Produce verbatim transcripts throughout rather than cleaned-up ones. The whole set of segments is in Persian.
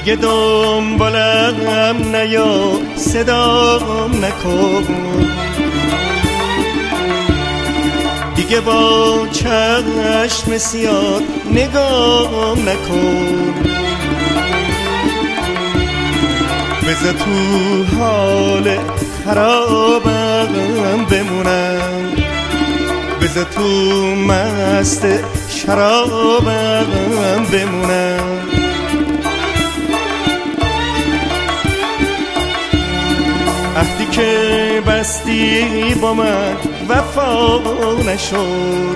دیگه دنبالم نیا، صدام نکن، دیگه با چشم سیاه نگام نکن. بذار تو حال خرابم بمونم، بذار تو مست شرابم بمونم. عهدی که بستی با من وفا نشد،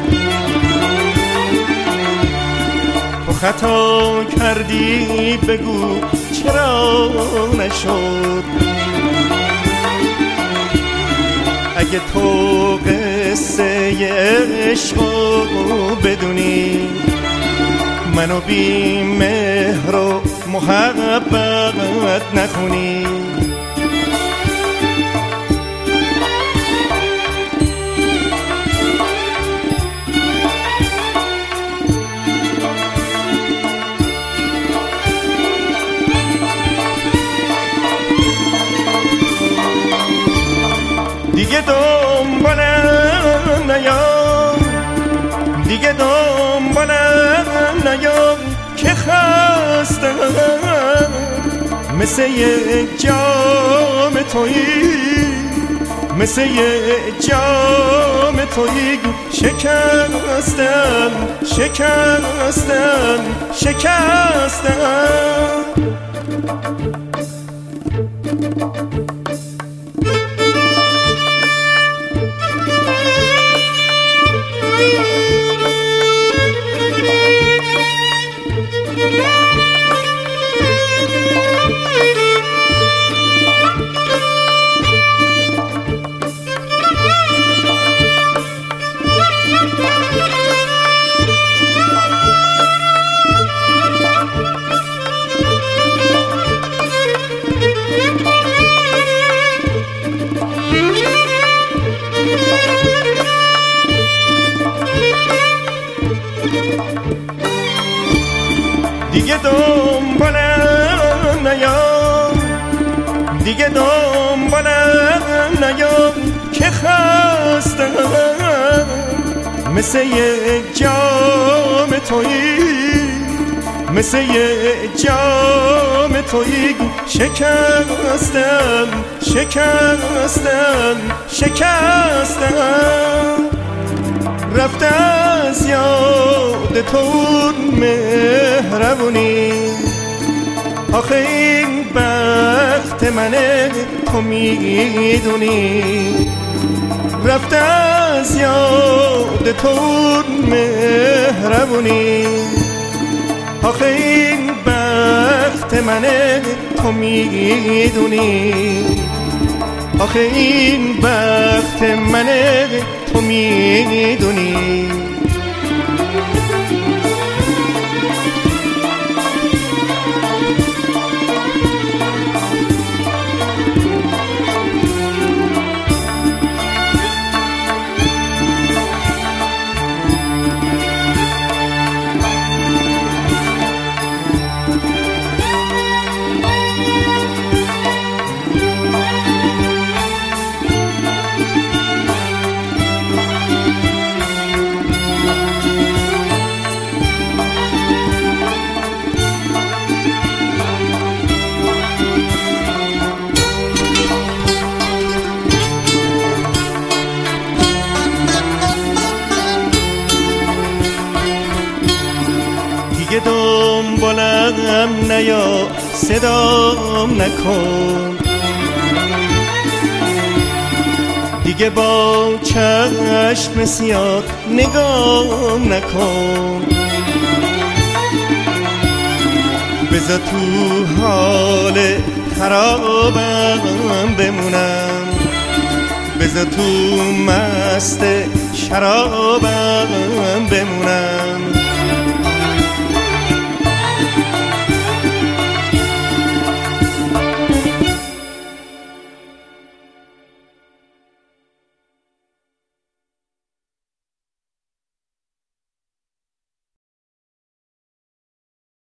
تو خطا کردی بگو چرا نشد. اگه تو قصه عشقو بدونی، منو بی مهر و محبت نخونی. دیگه دنبالم نیا، دیگه دنبالم نیا که خستم، مثل یک جام تویی، مثل یک جام تویی شکستم، شکستم، شکستم. دیگه دنبالم نیا، دیگه دنبالم نیا که خستم، مثل یک جام تویی، مثل یک جام تویی شکستم، شکستم، شکستم. رفته از یاد تو مهربونی، آخه این بخت منه تو میدونی. رفته از یاد تو مهربونی، آخه این بخت منه تو میدونی. آخه این بخت منه تو میدونی. دیگه دنبالم نیا، صدام نکن، دیگه با چشم سیاه نگام نکن. بذار تو حال خرابم بمونم، بذار تو مست شرابم بمونم.